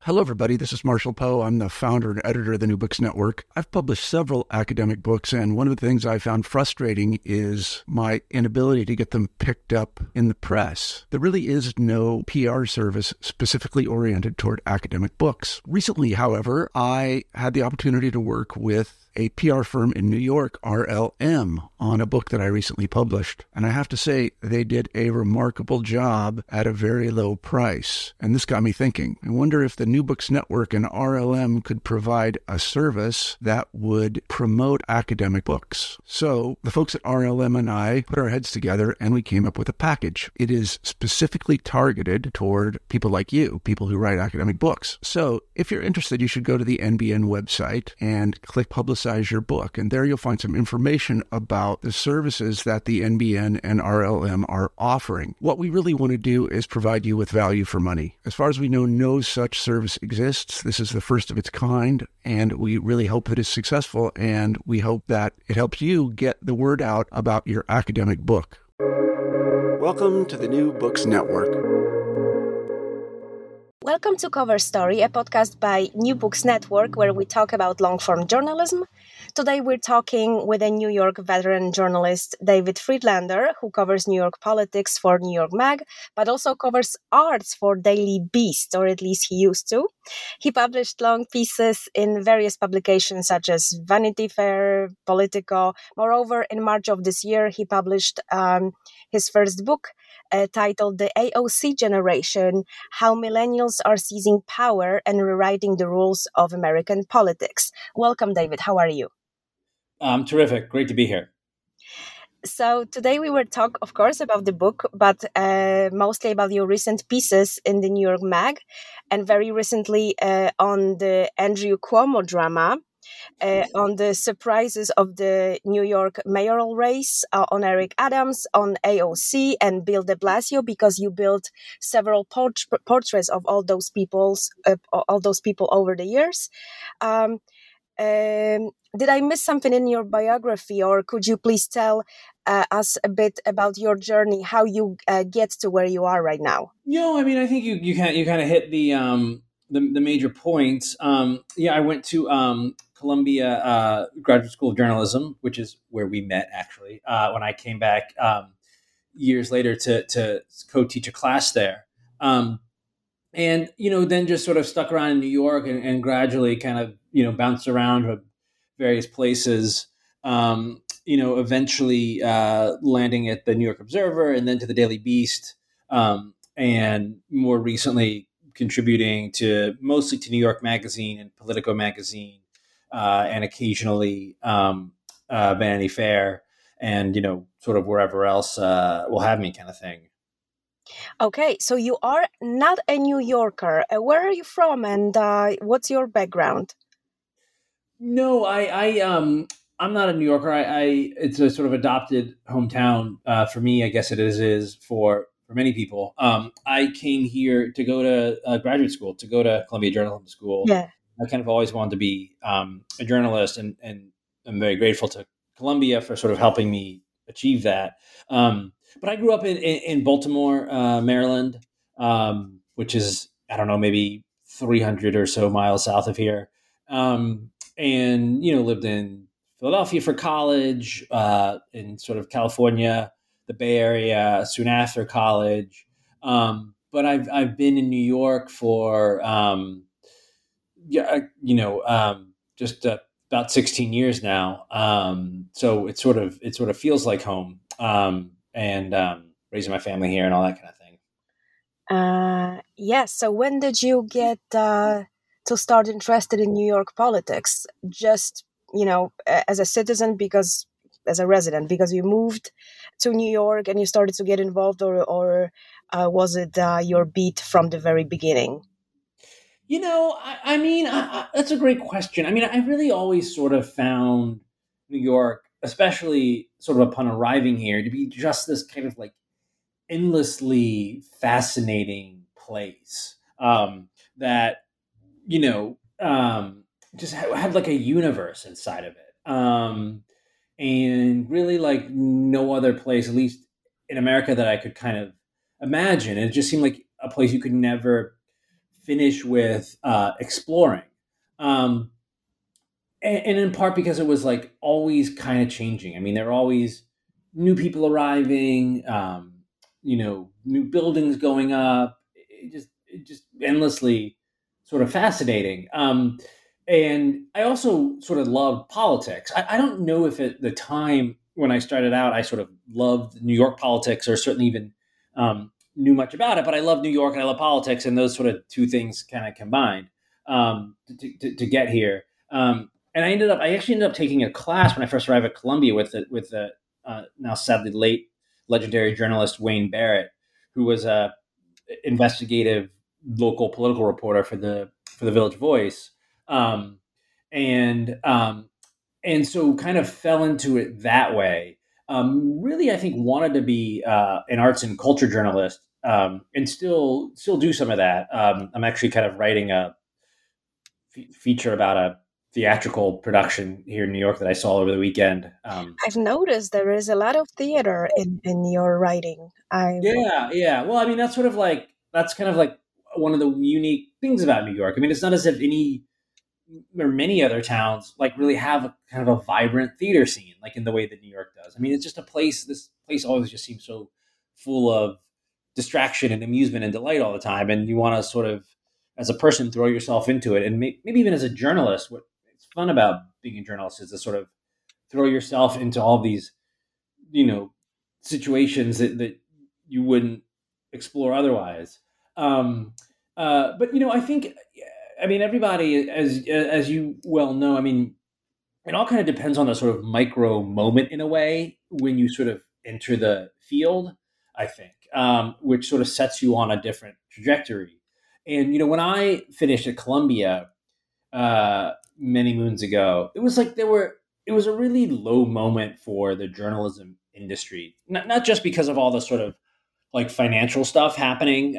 Hello, everybody. This is Marshall Poe. I'm the founder and editor of the New Books Network. I've published several academic books, and one of the things I found frustrating is my inability to get them picked up in the press. There really is no PR service specifically oriented toward academic books. Recently, however, I had the opportunity to work with a PR firm in New York, RLM, on a book that I recently published. And I have to say, they did a remarkable job at a very low price. And this got me thinking. I wonder if the New Books Network and RLM could provide a service that would promote academic books. So the folks at RLM and I put our heads together and we came up with a package. It is specifically targeted toward people like you, people who write academic books. So if you're interested, you should go to the NBN website and click Publicize Your Book. And there you'll find some information about the services that the NBN and RLM are offering. What we really want to do is provide you with value for money. As far as we know, no such service exists. This is the first of its kind, and we really hope that it's successful, and we hope that it helps you get the word out about your academic book. Welcome to the New Books Network. Welcome to Cover Story, a podcast by New Books Network where we talk about long-form journalism. Today we're talking with a New York veteran journalist, David Friedlander, who covers New York politics for New York Mag, but also covers arts for Daily Beast, or at least he used to. He published long pieces in various publications such as Vanity Fair, Politico. Moreover, in March of this year, he published his first book, titled The AOC Generation, How Millennials Are Seizing Power and Rewriting the Rules of American Politics. Welcome, David. How are you? Terrific. Great to be here. So today we will talk, of course, about the book, but mostly about your recent pieces in the New York Mag, and very recently on the Andrew Cuomo drama, on the surprises of the New York mayoral race, on Eric Adams, on AOC and Bill de Blasio, because you built several portraits of all those people over the years. Did I miss something in your biography, or could you please tell us a bit about your journey, how you get to where you are right now? I think you kind of hit the major points. I went to Columbia Graduate School of Journalism, which is where we met actually. When I came back years later to co-teach a class there, and then just sort of stuck around in New York and gradually kind of bounced around to various places. Eventually landing at the New York Observer and then to the Daily Beast, and more recently contributing mostly to New York Magazine and Politico Magazine, and occasionally Vanity Fair, and sort of wherever else will have me, kind of thing. Okay, so you are not a New Yorker. Where are you from, and what's your background? No, I'm not a New Yorker. It's a sort of adopted hometown for me. I guess it is for many people. I came here to go to graduate school, to go to Columbia Journalism School. Yeah. I kind of always wanted to be a journalist, and I'm very grateful to Columbia for sort of helping me achieve that. But I grew up in Baltimore, Maryland, which is, I don't know, maybe 300 or so miles south of here. And lived in Philadelphia for college, in sort of California, the Bay Area, soon after college. But I've been in New York for just about 16 years now. So it sort of feels like home. And raising my family here and all that kind of thing. Yes. So when did you get to start interested in New York politics? Just, as a citizen, as a resident, because you moved to New York and you started to get involved, or was it your beat from the very beginning? That's a great question. I really always sort of found New York, especially sort of upon arriving here, to be just this kind of like endlessly fascinating place that, just had like a universe inside of it. And really like no other place, at least in America, that I could kind of imagine. And it just seemed like a place you could never finish with exploring. Um, and in part because it was like always kind of changing. I mean, there were always new people arriving, new buildings going up. It just endlessly sort of fascinating. And I also sort of loved politics. I don't know if at the time when I started out, I sort of loved New York politics, or certainly even knew much about it. But I love New York and I love politics, and those sort of two things kind of combined to get here. And I actually ended up taking a class when I first arrived at Columbia with the now sadly late legendary journalist Wayne Barrett, who was a investigative local political reporter for the Village Voice, um, and um, and so kind of fell into it that way. Really, I think wanted to be an arts and culture journalist, and still do some of that. I'm actually kind of writing a feature about a theatrical production here in New York that I saw over the weekend. I've noticed there is a lot of theater in your writing. Yeah. Well, I mean, that's kind of like one of the unique things about New York. I mean, it's not as if any or many other towns like really have a kind of a vibrant theater scene like in the way that New York does. I mean, it's just a place. This place always just seems so full of distraction and amusement and delight all the time, and you want to sort of, as a person, throw yourself into it, and maybe even as a journalist, what's fun about being a journalist is to sort of throw yourself into all these, situations that you wouldn't explore otherwise. But I think, I mean, everybody, as you well know, I mean, it all kind of depends on the sort of micro moment in a way when you sort of enter the field, I think, which sort of sets you on a different trajectory. And when I finished at Columbia many moons ago, it was like it was a really low moment for the journalism industry, not just because of all the sort of like financial stuff happening.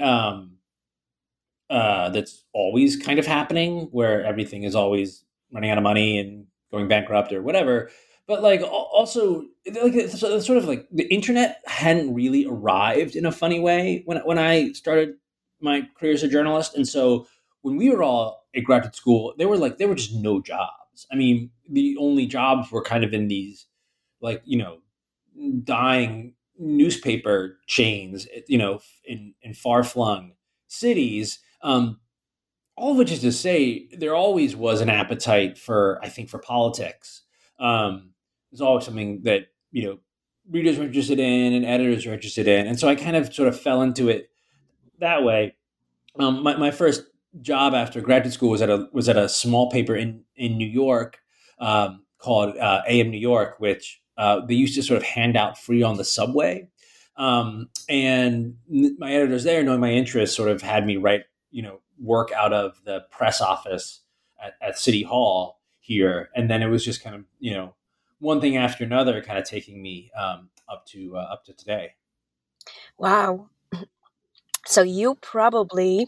That's always kind of happening, where everything is always running out of money and going bankrupt or whatever. But like also, like sort of like the internet hadn't really arrived in a funny way when I started my career as a journalist, and so when we were all at graduate school, there were just no jobs. I mean, the only jobs were kind of in these like dying newspaper chains, in far flung cities. All of which is to say, there always was an appetite for, I think, for politics. There's always something that readers are interested in and editors are interested in, and so I kind of sort of fell into it that way. My first job after graduate school was at a small paper in New York, called AM New York, which they used to sort of hand out free on the subway. And my editors there, knowing my interests, sort of had me write, work out of the press office at City Hall here. And then it was just kind of, one thing after another kind of taking me up to today. Wow. So you probably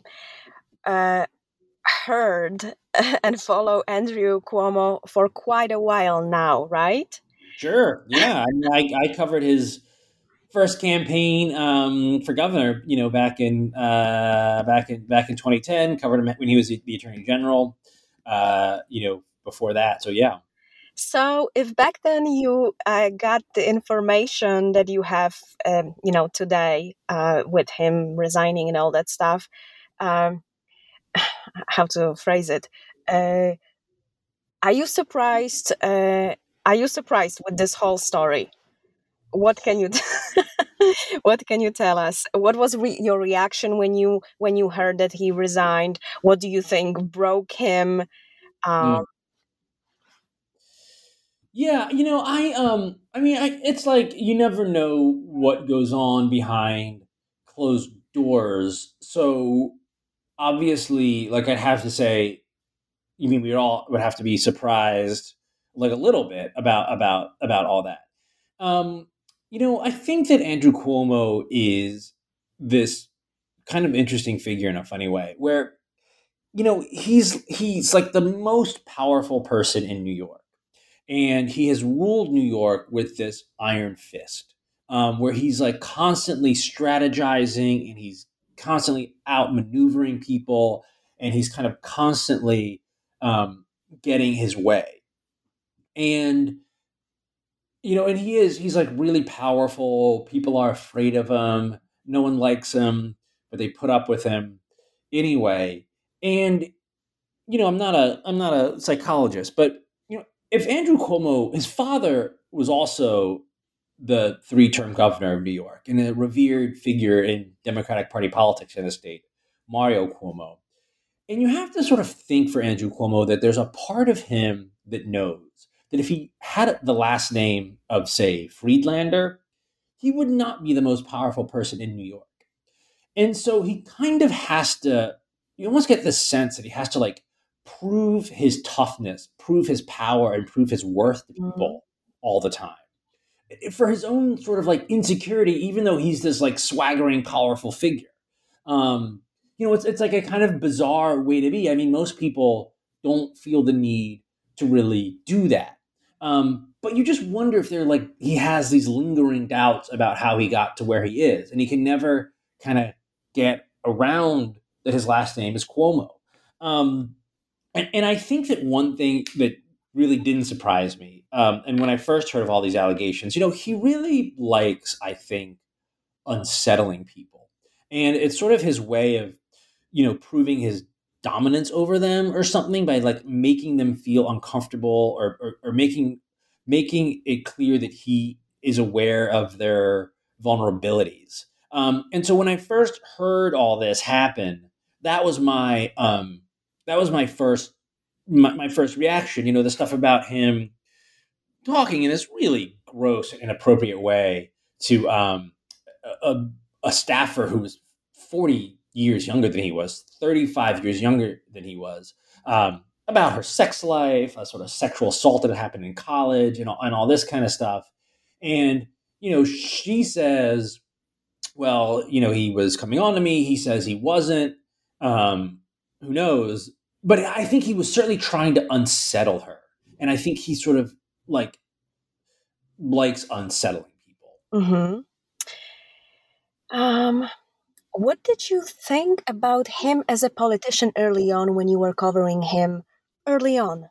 heard and follow Andrew Cuomo for quite a while now, right? Sure. Yeah. I mean, I covered his first campaign for governor, back in 2010. Covered him when he was the attorney general. Before that. So yeah. So if back then you got the information that you have, today with him resigning and all that stuff, how to phrase it? Are you surprised? Are you surprised with this whole story? What can you what can you tell us? What was your reaction when you heard that he resigned? What do you think broke him? Yeah, it's like you never know what goes on behind closed doors. So obviously, like I'd have to say, you mean we all would have to be surprised, like a little bit about all that. I think that Andrew Cuomo is this kind of interesting figure in a funny way, where he's like the most powerful person in New York. And he has ruled New York with this iron fist, where he's like constantly strategizing and he's constantly outmaneuvering people. and he's kind of constantly getting his way. And and he's like really powerful. People are afraid of him. No one likes him, but they put up with him anyway. And I'm not a psychologist, but if Andrew Cuomo, his father was also the 3-term governor of New York and a revered figure in Democratic Party politics in the state, Mario Cuomo. And you have to sort of think for Andrew Cuomo that there's a part of him that knows that if he had the last name of, say, Friedlander, he would not be the most powerful person in New York. And so he kind of has to, you almost get this sense that he has to like prove his toughness, prove his power, and prove his worth to people all the time. For his own sort of like insecurity, even though he's this like swaggering, powerful figure. It's like a kind of bizarre way to be. I mean, most people don't feel the need to really do that. But you just wonder if they're like, he has these lingering doubts about how he got to where he is. And he can never kind of get around that his last name is Cuomo. And I think that one thing that really didn't surprise me, and when I first heard of all these allegations, he really likes, I think, unsettling people. And it's sort of his way of, proving his dominance over them or something by like making them feel uncomfortable or making it clear that he is aware of their vulnerabilities. And so when I first heard all this happen, that was my first reaction. The stuff about him talking in this really gross and inappropriate way to a staffer who was 40 years younger than he was, 35 years younger than he was, about her sex life, a sort of sexual assault that had happened in college, and all this kind of stuff. And, she says, well, he was coming on to me. He says he wasn't. Who knows? But I think he was certainly trying to unsettle her. And I think he sort of like likes unsettling people. What did you think about him as a politician early on when you were covering him early on?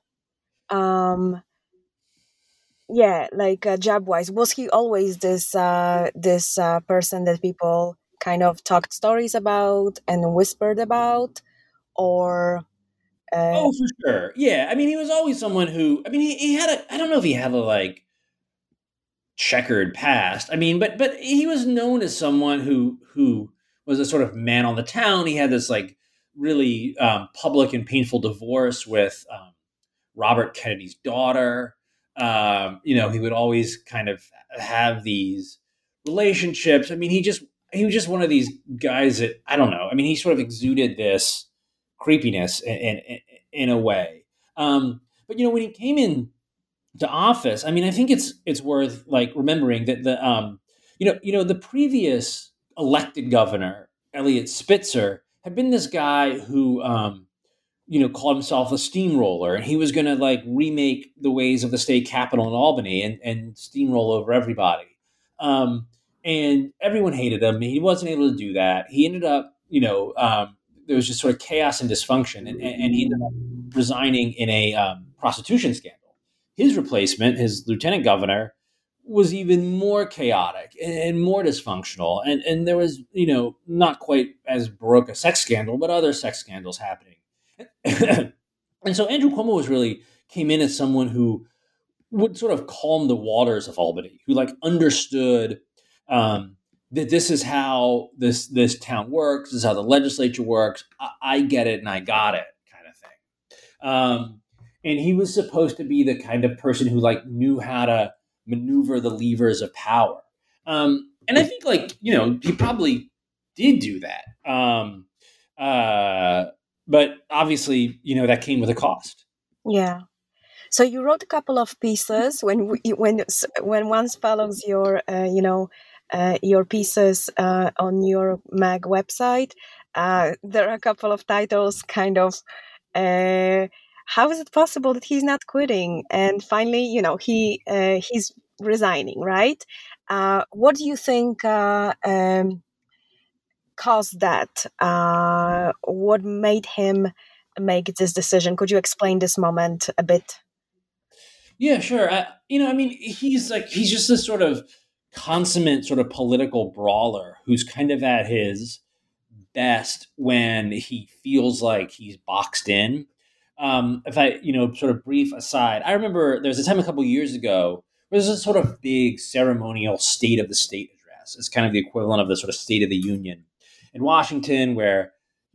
Job-wise, was he always this person that people kind of talked stories about and whispered about, or? Oh, for sure. Yeah. I mean, he was always someone who, I mean, he had I don't know if he had a like checkered past. I mean, but he was known as someone who was a sort of man on the town. He had this like really public and painful divorce with Robert Kennedy's daughter. He would always kind of have these relationships. I mean, he was just one of these guys that, I don't know. I mean, he sort of exuded this creepiness in a way. But when he came in to office, I mean, I think it's worth like remembering that the previous elected governor, Eliot Spitzer, had been this guy who called himself a steamroller, and he was going to like remake the ways of the state capitol in Albany and steamroll over everybody. And everyone hated him. He wasn't able to do that. He ended up, there was just sort of chaos and dysfunction, and he ended up resigning in a prostitution scandal. His replacement, his lieutenant governor, was even more chaotic and more dysfunctional. And there was, not quite as baroque a sex scandal, but other sex scandals happening. And so Andrew Cuomo came in as someone who would sort of calm the waters of Albany, who like understood that this is how this town works, this is how the legislature works. I get it and I got it kind of thing. And he was supposed to be the kind of person who like knew how to maneuver the levers of power. And I think like, he probably did do that. But obviously, that came with a cost. Yeah. So you wrote a couple of pieces. When one follows your pieces on your Mag website, there are a couple of titles, kind of. How is it possible that he's not quitting? And finally, he's resigning, right? What do you think caused that? What made him make this decision? Could you explain this moment a bit? Yeah, sure. He's just this sort of consummate sort of political brawler who's kind of at his best when he feels like he's boxed in. If I, sort of brief aside, I remember there was a time a couple years ago where there's a sort of big ceremonial State of the State address. It's kind of the equivalent of the sort of State of the Union in Washington, where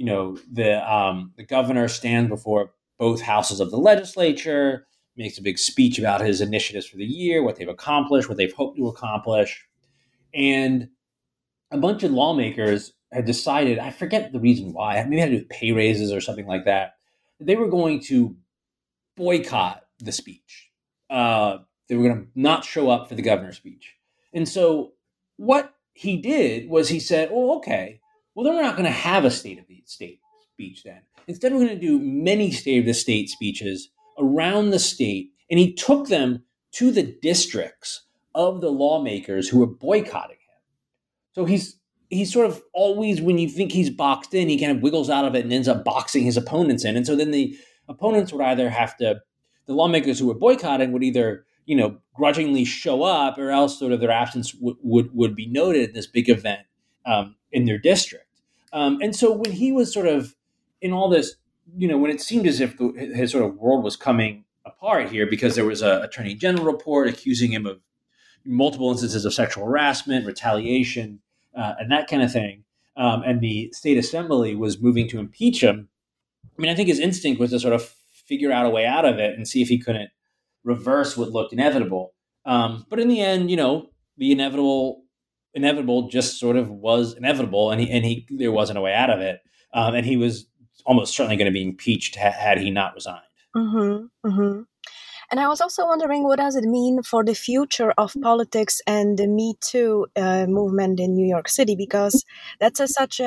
the governor stands before both houses of the legislature, makes a big speech about his initiatives for the year, what they've accomplished, what they've hoped to accomplish, and a bunch of lawmakers had decided, I forget the reason why, maybe it had to do with pay raises or something like that, they were going to boycott the speech. They were going to not show up for the governor's speech. And so what he did was he said, oh, okay, well, then we're not going to have a State of the State speech then. Instead, we're going to do many State of the State speeches around the state. And he took them to the districts of the lawmakers who were boycotting him. So he's sort of always, when you think he's boxed in, he kind of wiggles out of it and ends up boxing his opponents in. And so then the opponents would either the lawmakers who were boycotting would either, grudgingly show up, or else sort of their absence would be noted at this big event in their district. And so when he was sort of in all this, when it seemed as if his sort of world was coming apart here because there was an attorney general report accusing him of multiple instances of sexual harassment, retaliation, and that kind of thing, and the state assembly was moving to impeach him. I mean, I think his instinct was to sort of figure out a way out of it and see if he couldn't reverse what looked inevitable. But in the end, the inevitable just sort of was inevitable, and he there wasn't a way out of it, and he was almost certainly going to be impeached had he not resigned. Mm-hmm, mm-hmm. And I was also wondering, what does it mean for the future of politics and the Me Too movement in New York City? Because that's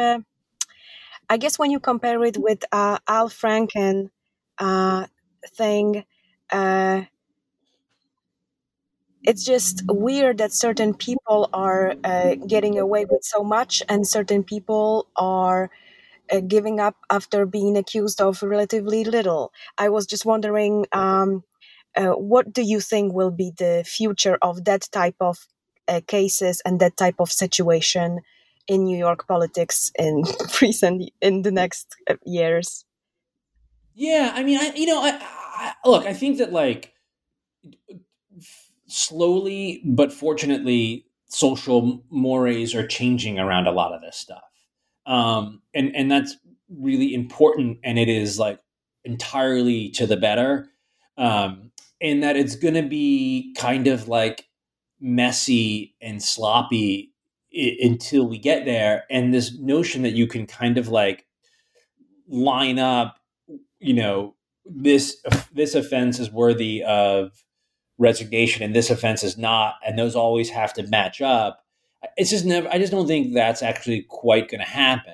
I guess when you compare it with Al Franken thing, it's just weird that certain people are getting away with so much and certain people are giving up after being accused of relatively little. I was just wondering, what do you think will be the future of that type of cases and that type of situation in New York politics in the next years? Yeah, I mean, look, I think that slowly but fortunately, social mores are changing around a lot of this stuff, and that's really important, and it is entirely to the better, and that it's going to be kind of messy and sloppy until we get there, and this notion that you can kind of line up, this offense is worthy of resignation and this offense is not, and those always have to match up. It's just never. I just don't think that's actually quite going to happen.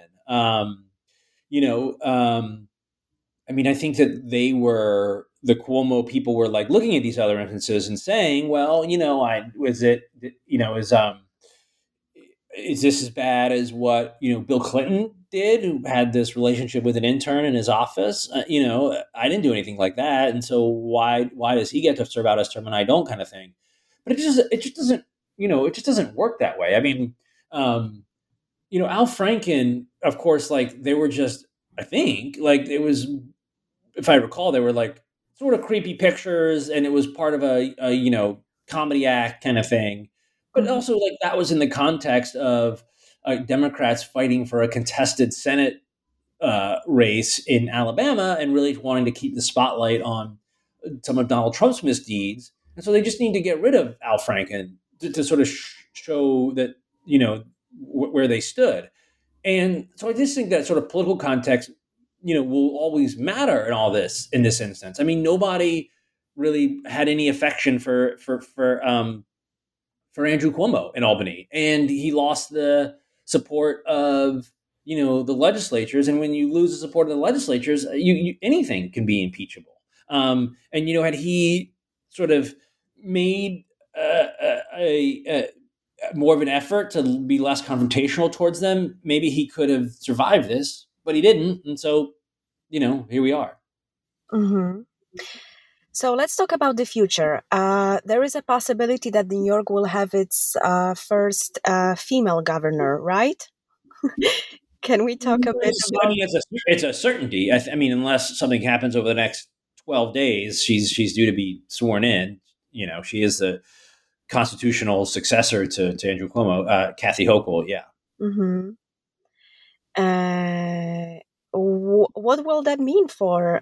I mean, I think that the Cuomo people were looking at these other instances and saying, well, is this as bad as what Bill Clinton did, who had this relationship with an intern in his office? I didn't do anything like that, and so why does he get to serve out his term and I don't, kind of thing? But it just doesn't work that way. I mean, Al Franken, of course, they were just, I think, it was, if I recall, they were sort of creepy pictures, and it was part of a comedy act kind of thing. But also, that was in the context of Democrats fighting for a contested Senate race in Alabama and really wanting to keep the spotlight on some of Donald Trump's misdeeds. And so they just need to get rid of Al Franken to sort of show that, where they stood. And so I just think that sort of political context, will always matter in this instance. I mean, nobody really had any affection for Andrew Cuomo in Albany, and he lost the support of the legislatures. And when you lose the support of the legislatures, anything can be impeachable. And had he sort of made more of an effort to be less confrontational towards them, maybe he could have survived this, but he didn't. And so, here we are. Mm-hmm. So let's talk about the future. There is a possibility that New York will have its first female governor, right? Can we talk a bit about? I mean, it's a certainty. I mean, unless something happens over the next 12 days, she's due to be sworn in. She is the constitutional successor to Andrew Cuomo, Kathy Hochul. Yeah. Mm-hmm. What will that mean for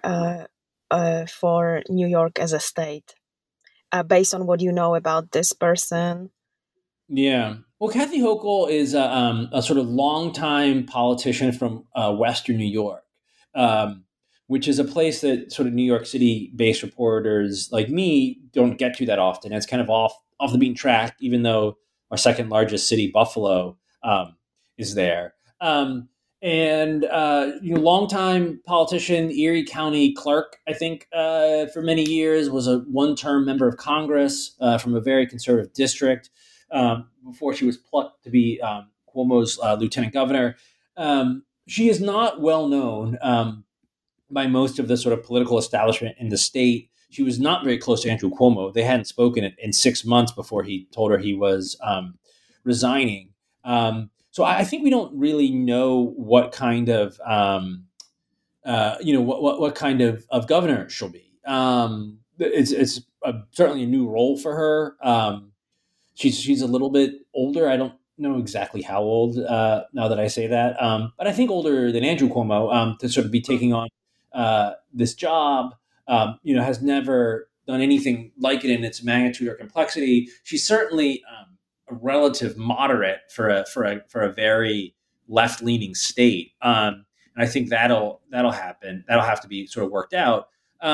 New York as a state, based on what you know about this person? Yeah. Well, Kathy Hochul is a sort of longtime politician from Western New York, which is a place that sort of New York City-based reporters like me don't get to that often. It's kind of off the beaten track, even though our second largest city, Buffalo, is there. Longtime politician, Erie County clerk, I think, for many years, was a one-term member of Congress from a very conservative district. Before she was plucked to be Cuomo's lieutenant governor. She is not well known by most of the sort of political establishment in the state. She was not very close to Andrew Cuomo. They hadn't spoken in 6 months before he told her he was resigning. So I think we don't really know what kind of what kind of governor she'll be. It's certainly a new role for her. She's a little bit older. I don't know exactly how old now that I say that, but I think older than Andrew Cuomo to sort of be taking on this job. Has never done anything like it in its magnitude or complexity. She's certainly a relative moderate for a very left leaning state, and I think that'll happen. That'll have to be sort of worked out.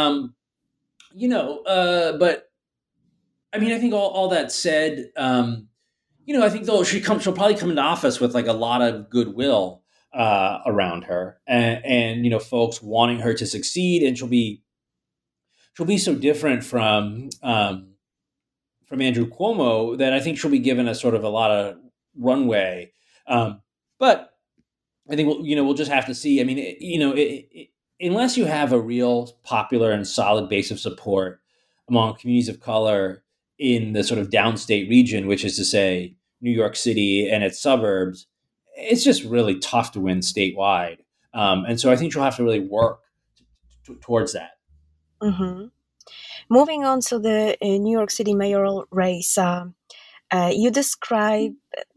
But. I mean, I think all that said, I think she'll probably come into office with like a lot of goodwill around her, and folks wanting her to succeed, and she'll be so different from Andrew Cuomo that I think she'll be given a sort of a lot of runway. But I think we'll just have to see. I mean, unless you have a real popular and solid base of support among communities of color in the sort of downstate region, which is to say New York City and its suburbs, it's just really tough to win statewide. And so I think she'll have to really work towards that. Mm-hmm. Moving on to the New York City mayoral race, you describe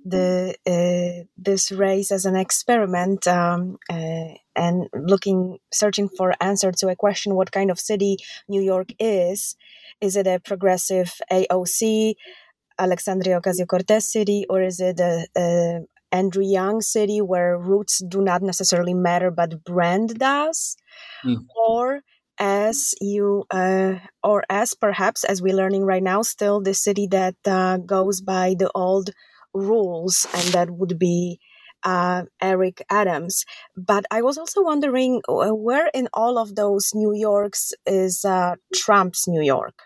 this race as an experiment and searching for answer to a question: what kind of city New York is? Is it a progressive AOC, Alexandria Ocasio-Cortez city, or is it a Andrew Yang city where roots do not necessarily matter, but brand does? Or as perhaps, as we're learning right now, still the city that goes by the old rules, and that would be Eric Adams. But I was also wondering where in all of those New Yorks is Trump's New York?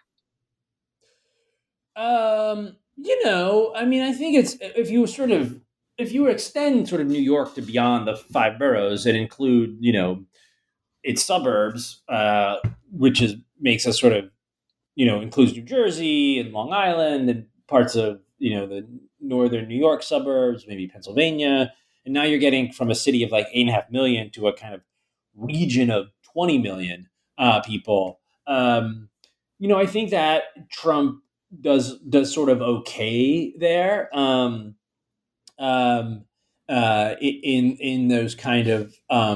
I mean, I think it's if you extend sort of New York to beyond the 5 boroughs and include, its suburbs, which makes us sort of, includes New Jersey and Long Island and parts of, the northern New York suburbs, maybe Pennsylvania. And now you're getting from a city of like 8.5 million to a kind of region of 20 million people. I think that Trump does sort of okay there in those kind of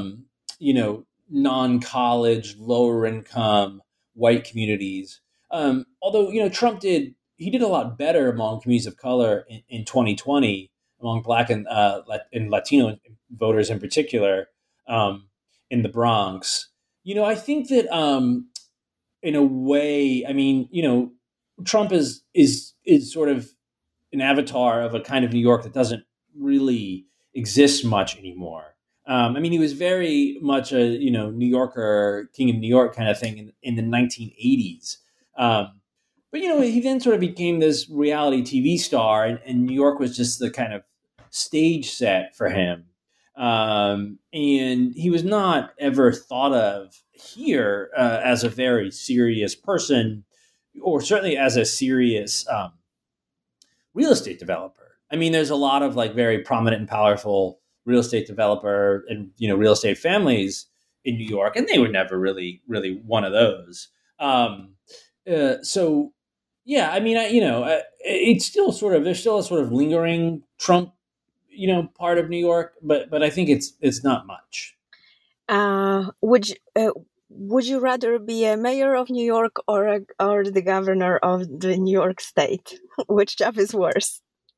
non-college, lower income white communities. Although Trump did a lot better among communities of color in 2020 among Black and Latino voters in particular in the Bronx. I think that in a way, I mean, Trump is sort of an avatar of a kind of New York that doesn't really exist much anymore. I mean, he was very much a New Yorker, king of New York kind of thing in the 1980s. but he then sort of became this reality TV star, and New York was just the kind of stage set for him. And he was not ever thought of here as a very serious person, or certainly as a serious real estate developer. I mean, there's a lot of like very prominent and powerful real estate developer and real estate families in New York, and they were never really one of those. So yeah, I mean, it's still sort of, there's still a sort of lingering Trump, part of New York, but I think it's not much. Would you rather be a mayor of New York or the governor of the New York State? Which job is worse?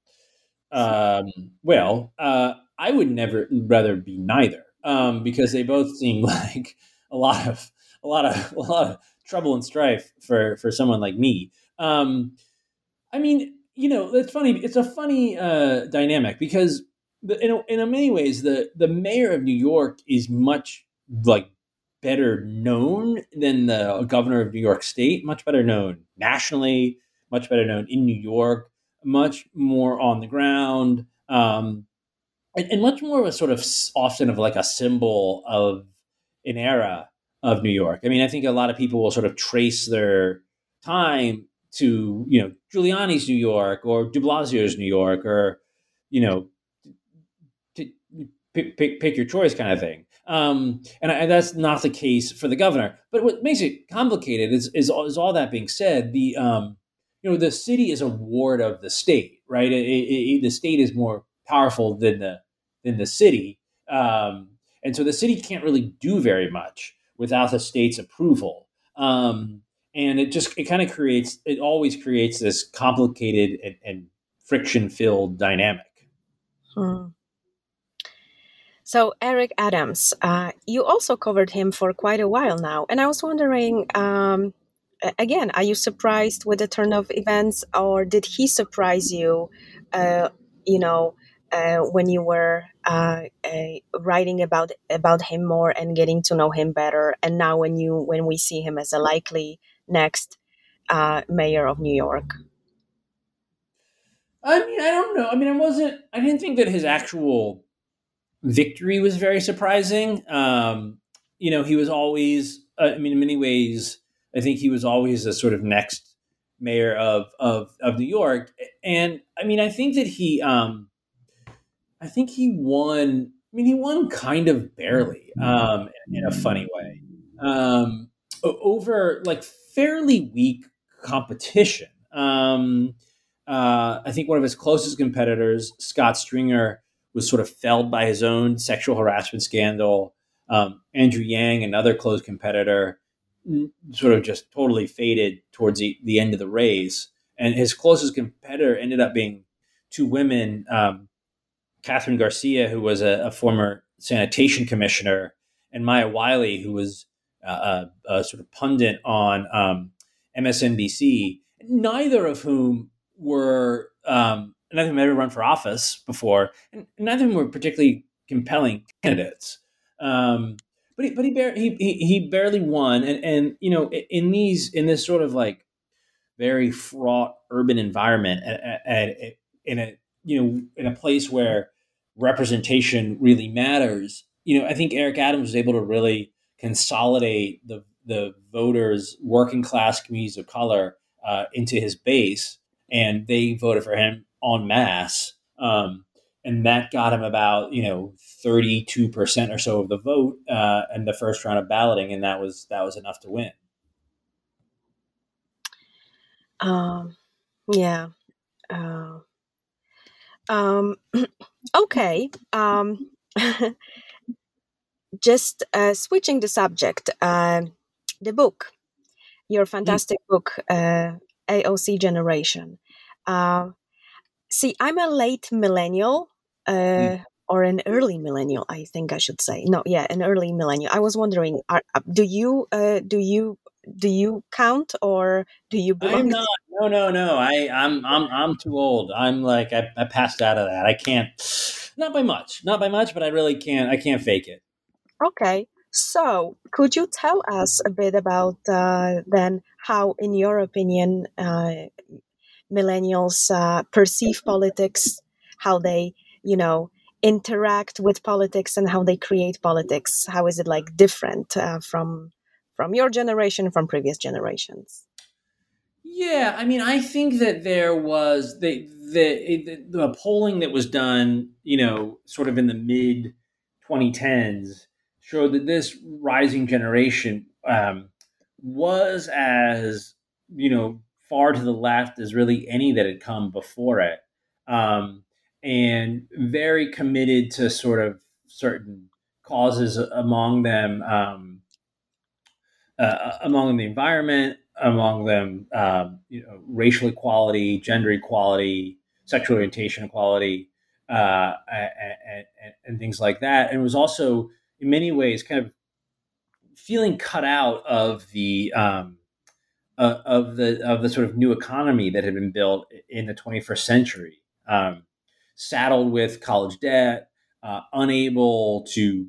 Well, I would never rather be neither, because they both seem like a lot of trouble and strife for someone like me. I mean, it's funny. It's a funny dynamic because in many ways the mayor of New York is much like better known than the governor of New York State. Much better known nationally. Much better known in New York. Much more on the ground. And much more of a sort of often of like a symbol of an era of New York. I mean, I think a lot of people will sort of trace their time to, Giuliani's New York or de Blasio's New York, or, pick your choice kind of thing. And that's not the case for the governor. But what makes it complicated is all that being said, the city is a ward of the state, right? The state is more powerful than the city, and so the city can't really do very much without the state's approval. And it always creates this complicated and friction-filled dynamic. So Eric Adams, you also covered him for quite a while now, and I was wondering, again, are you surprised with the turn of events, or did he surprise you? When you were writing about him more and getting to know him better, and now when we see him as a likely next mayor of New York? I mean, I don't know. I mean, I didn't think that his actual victory was very surprising. He was always, in many ways, I think he was always the sort of next mayor of New York. And I mean, I think that he won. I mean, he won kind of barely, in a funny way, over like fairly weak competition. I think one of his closest competitors, Scott Stringer, was sort of felled by his own sexual harassment scandal. Andrew Yang, another close competitor, sort of just totally faded towards the end of the race. And his closest competitor ended up being two women, Catherine Garcia, who was a former sanitation commissioner, and Maya Wiley, who was a sort of pundit on MSNBC, neither of whom had ever run for office before, and neither of them were particularly compelling candidates. But he barely won, and in this sort of like very fraught urban environment, in a place where representation really matters. I think Eric Adams was able to really consolidate the voters, working class communities of color, into his base, and they voted for him en masse. And that got him about 32% or so of the vote in the first round of balloting, and that was enough to win. Yeah. Okay. Just switching the subject. The book, your fantastic book, AOC Generation. See, I'm a late millennial, or an early millennial, I think I should say. No, yeah, an early millennial. I was wondering, do you count, or do you belong? I'm not. No. I'm too old. I'm like I passed out of that. I can't. Not by much, but I really can't. I can't fake it. Okay, So, could you tell us a bit about then how, in your opinion, millennials perceive politics, how they, you know, interact with politics, and how they create politics? How is it like different from your generation, from previous generations? Yeah, I mean, I think that there was the polling that was done, sort of in the mid 2010s, showed that this rising generation was as far to the left as really any that had come before it, and very committed to sort of certain causes among them. Among the environment, among them, racial equality, gender equality, sexual orientation equality, and things like that. And it was also, in many ways, kind of feeling cut out of the sort of new economy that had been built in the 21st century, saddled with college debt, unable to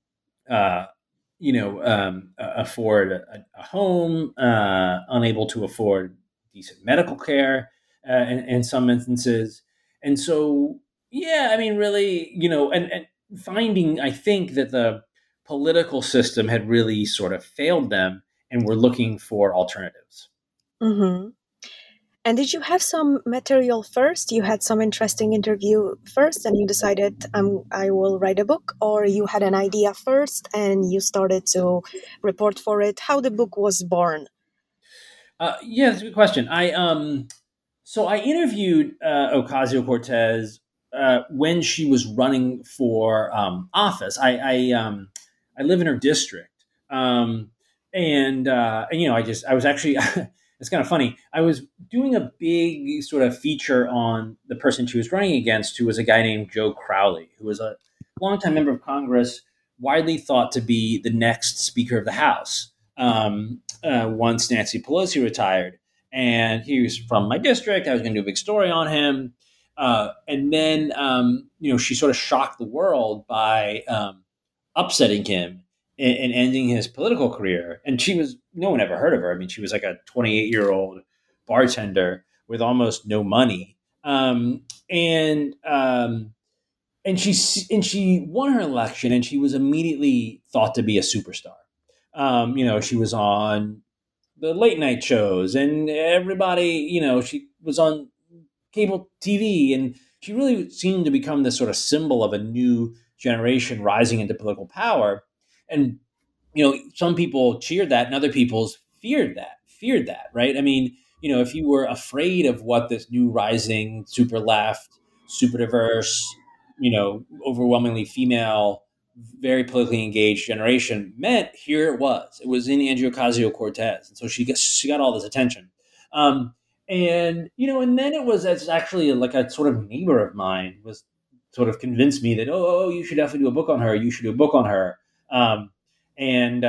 afford a home, unable to afford decent medical care in some instances. And so, yeah, I mean, really, and finding, I think that the political system had really sort of failed them and were looking for alternatives. Mm-hmm. And did you have some material first? You had some interesting interview first, and you decided I will write a book, or you had an idea first and you started to report for it? How the book was born? Yeah, that's a good question. So I interviewed Ocasio-Cortez when she was running for office. I live in her district, and I was actually it's kind of funny. I was doing a big sort of feature on the person she was running against, who was a guy named Joe Crowley, who was a longtime member of Congress, widely thought to be the next Speaker of the House once Nancy Pelosi retired. And he was from my district. I was going to do a big story on him. And then, she sort of shocked the world by upsetting him and ending his political career. And no one ever heard of her. I mean, she was like a 28-year-old bartender with almost no money. And she won her election, and she was immediately thought to be a superstar. She was on the late night shows, and everybody, she was on cable TV, and she really seemed to become this sort of symbol of a new generation rising into political power. And some people cheered that, and other people feared that, right? I mean, if you were afraid of what this new rising super left, super diverse, overwhelmingly female, very politically engaged generation meant, here it was. It was in Andrea Ocasio-Cortez, and so she got all this attention. And then it's actually like a sort of neighbor of mine was sort of convinced me that you should definitely do a book on her. You should do a book on her. And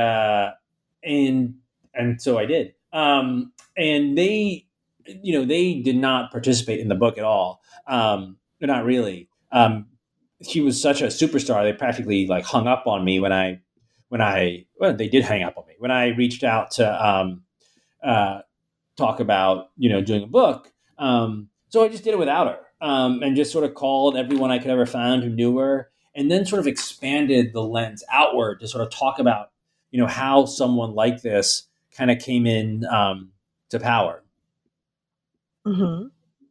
so I did. And they did not participate in the book at all. Not really. She was such a superstar. They practically like hung up on me when they did hang up on me when I reached out to talk about doing a book. So I just did it without her, and just sort of called everyone I could ever find who knew her, and then sort of expanded the lens outward to sort of talk about how someone like this kind of came in to power. Mm-hmm.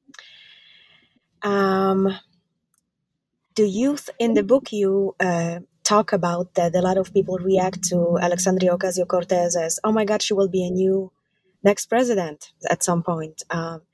In the book you talk about that a lot of people react to Alexandria Ocasio-Cortez as, oh my God, she will be a new next president at some point.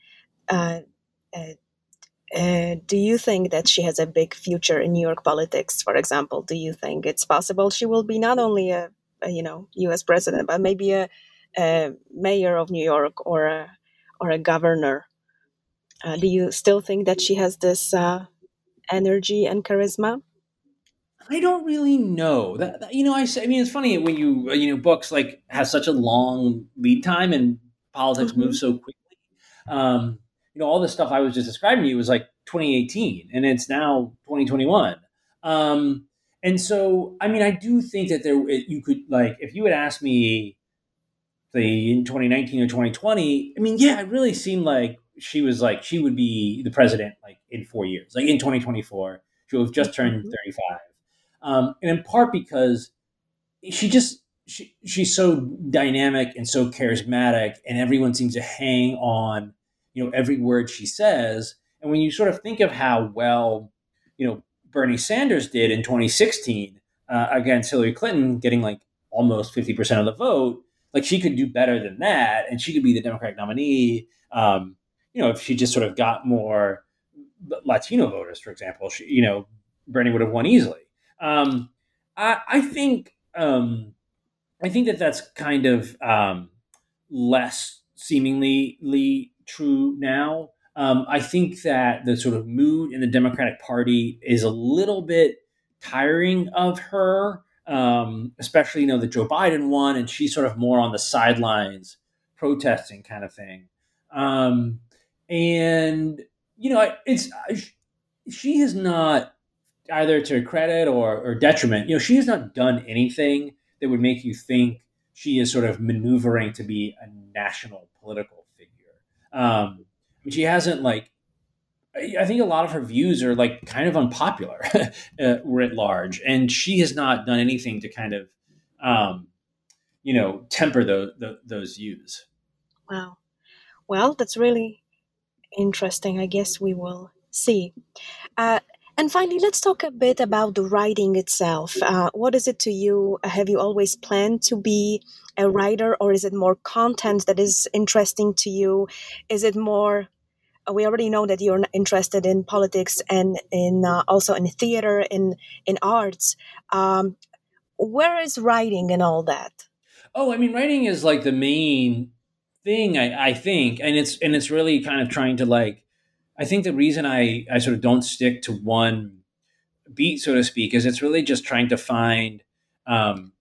Do you think that she has a big future in New York politics, for example? Do you think it's possible she will be not only a U.S. president, but maybe a mayor of New York or a governor? Do you still think that she has this energy and charisma? I don't really know that. I mean, it's funny when books like have such a long lead time, and politics Mm-hmm. move so quickly. All the stuff I was just describing to you was like 2018, and it's now 2021. And so, I mean, I do think that you could, like, if you had asked me in 2019 or 2020, I mean, yeah, it really seemed like she would be the president like in 4 years, like in 2024. She would have just turned Mhm. 35. And in part because she's so dynamic and so charismatic, and everyone seems to hang on, every word she says. And when you sort of think of how well, Bernie Sanders did in 2016 against Hillary Clinton, getting like almost 50% of the vote, like she could do better than that, and she could be the Democratic nominee. If she just sort of got more Latino voters, for example, Bernie would have won easily. Um, I think. I think that that's kind of less seemingly true now. I think that the sort of mood in the Democratic Party is a little bit tiring of her, especially that Joe Biden won, and she's sort of more on the sidelines, protesting kind of thing. And it's she has not, either to her credit or detriment, she has not done anything that would make you think she is sort of maneuvering to be a national political figure. I mean, she hasn't like. I think a lot of her views are like kind of unpopular writ large, and she has not done anything to kind of, temper those views. Wow. Well, that's really interesting. I guess we will see. Uh, and finally, let's talk a bit about the writing itself. What is it to you? Have you always planned to be a writer, or is it more content that is interesting to you? Is it more? We already know that you're interested in politics and in also in theater, in arts. Um, where is writing and all that? Oh, I mean, writing is like the main thing, I think, and it's really kind of trying to like. I think the reason I sort of don't stick to one beat, so to speak, is it's really just trying to find. Um,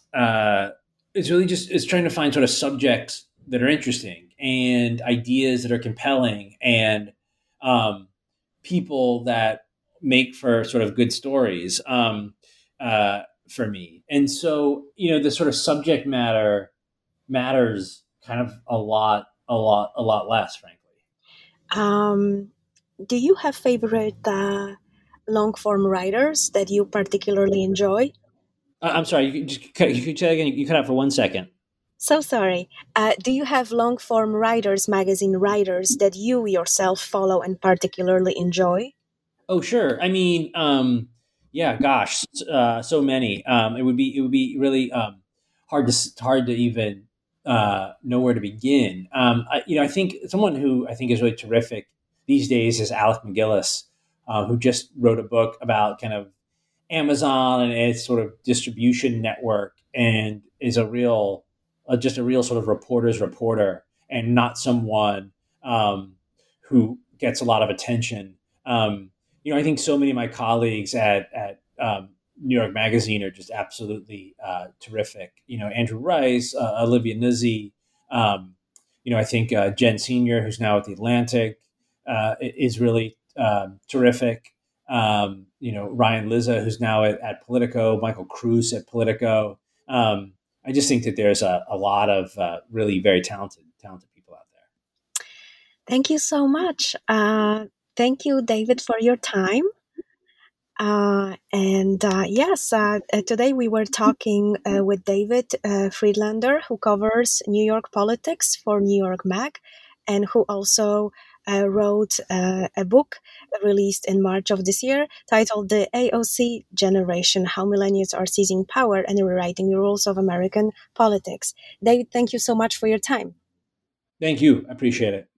it's trying to find sort of subjects that are interesting and ideas that are compelling and um, people that make for sort of good stories. For me. And so, the sort of subject matter matters kind of a lot less, frankly. Um, do you have favorite long form writers that you particularly enjoy? I'm sorry, you could say again, you cut out for 1 second. So sorry. Do you have long form writers, magazine writers that you yourself follow and particularly enjoy? Oh, sure. I mean, yeah, gosh, so many. It would be really hard to even know where to begin. I think someone who I think is really terrific these days is Alec McGillis, who just wrote a book about kind of Amazon and its sort of distribution network, and is just a real sort of reporter's reporter, and not someone who gets a lot of attention. I think so many of my colleagues at New York Magazine are just absolutely terrific. Andrew Rice, Olivia Nuzzi. I think Jen Senior, who's now at the Atlantic, is really terrific. Ryan Lizza, who's now at Politico, Michael Cruz at Politico. I just think that there's a lot of really very talented people out there. Thank you so much. Thank you, David, for your time. And yes, today we were talking with David Friedlander, who covers New York politics for New York Mag, and who also wrote a book released in March of this year titled The AOC Generation: How Millennials Are Seizing Power and Rewriting the Rules of American Politics. David, thank you so much for your time. Thank you. I appreciate it.